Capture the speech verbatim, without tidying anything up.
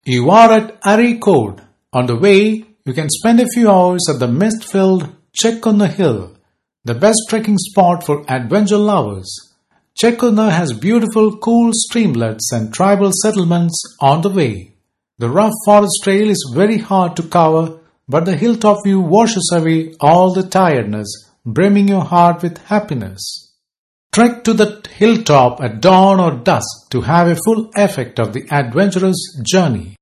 You are at Areekode. On the way, you can spend a few hours at the mist-filled Chekkunna Hill, the best trekking spot for adventure lovers. Chekkunna has beautiful, cool streamlets and tribal settlements on the way. The rough forest trail is very hard to cover, but the hilltop view washes away all the tiredness, brimming your heart with happiness. Trek to the hilltop at dawn or dusk to have a full effect of the adventurous journey.